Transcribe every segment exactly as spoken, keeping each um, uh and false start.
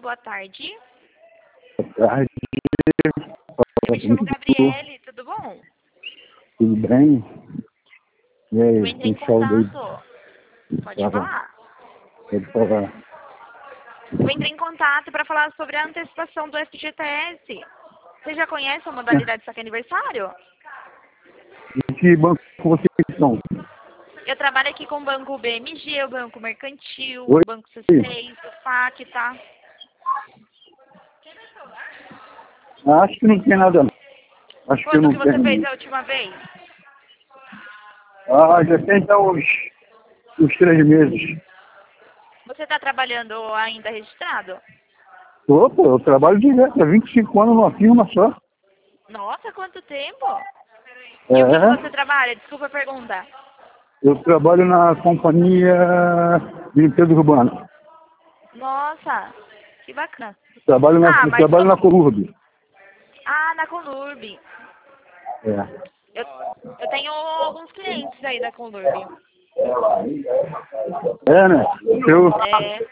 boa tarde. Boa tarde. Eu me chamo Gabriele, tudo bom? Tudo bem? E aí, Eu entrei em tem saldo aí? contato. Pode Tá bom. falar. Pode falar. Eu entrei em contato para falar sobre a antecipação do F G T S. Você já conhece a modalidade de saque aniversário? Em que banco vocês estão? Eu trabalho aqui com o Banco B M G, o Banco Mercantil, Oi? o Banco C seis, o F A C, tá? Acho que não tem nada não. Acho que eu Quando não que você fez tenho. a última vez? Ah, já tem então uns, uns três meses. Você está trabalhando ainda registrado? Opa, eu trabalho direto, há vinte e cinco anos numa firma só. Nossa, quanto tempo! E o que, que você É, trabalha? Desculpa a pergunta. eu trabalho na companhia de limpeza urbana. Nossa, que bacana. Trabalho na, Ah, eu mas trabalho na como... Colurb. Ah, na Conurb. É. Eu, eu tenho alguns clientes aí da Conurb. É, né? Eu... É,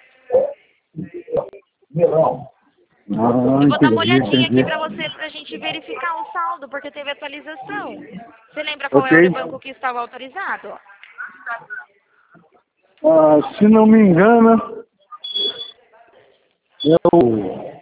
Ah, eu vou dar uma entendi, olhadinha aqui entendi. pra você, pra gente verificar o saldo, porque teve atualização. Você lembra qual Ok. era o banco que estava autorizado? Ah, se não me engano, é o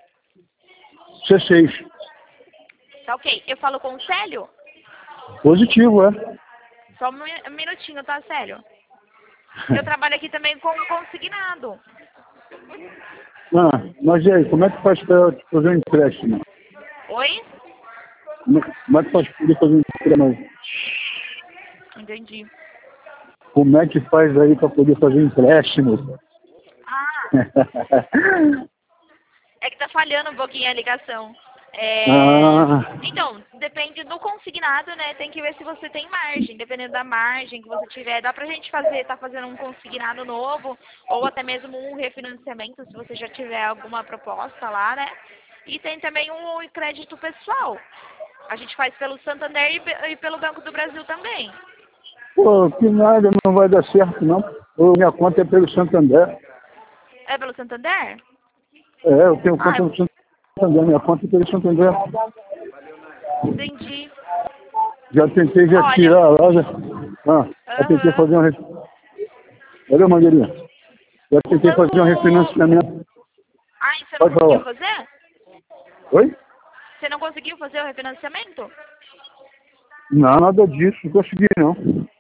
C seis. Tá ok. Eu falo com o Célio? Positivo, é? Só um mi- um minutinho, tá, Célio? Eu trabalho aqui também com consignado. Ah, mas e aí, como é que faz para fazer um empréstimo? Oi? Como é como é que faz para poder fazer um empréstimo? Entendi. Como é que faz aí para poder fazer empréstimo? Ah, é que tá falhando um pouquinho a ligação. É... Ah, Então, depende do consignado, né? Tem que ver se você tem margem. Dependendo da margem que você tiver, dá pra gente fazer, tá fazendo um consignado novo, ou até mesmo um refinanciamento, se você já tiver alguma proposta lá, né? E tem também um crédito pessoal. A gente faz pelo Santander e pe- e pelo Banco do Brasil também. pô, que nada, não vai dar certo, não. Ô, minha conta é pelo Santander. É pelo Santander? É, eu tenho Ah, conta no Santander, minha conta é pelo Santander. entendi. Já tentei já Olha, tirar lá, já, ah, já tentei aham. fazer um... ref- Valeu, Mangueirinha. Já O tentei banco... fazer um refinanciamento. Ai, você não Pode conseguiu falar. fazer? Oi? Você não conseguiu fazer o refinanciamento? Não, nada disso, não consegui não.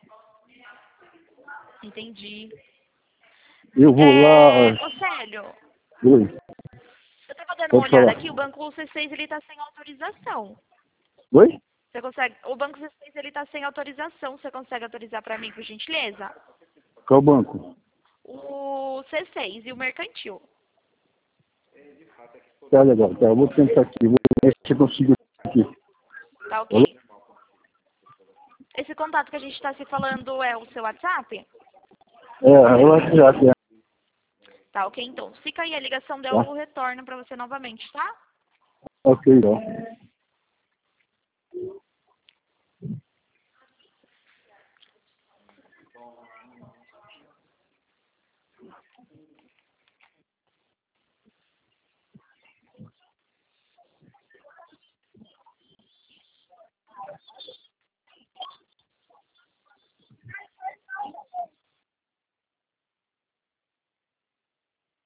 Entendi. Eu vou É... lá. Ô, Célio, Oi, eu tava dando uma pode olhada falar. aqui, o banco C seis, ele tá sem autorização. Oi? Você consegue... O banco C seis, ele tá sem autorização. Você consegue autorizar pra mim, por gentileza? Qual banco? O C seis e o mercantil. Tá legal, tá. Eu vou tentar aqui, vou ver se eu consigo aqui. Tá Alô? ok. Esse contato que a gente tá se falando é o seu WhatsApp? É, eu acho que já, é. Tá ok, então. Fica aí a ligação, Tá? eu retorno pra você novamente, tá? Ok, então.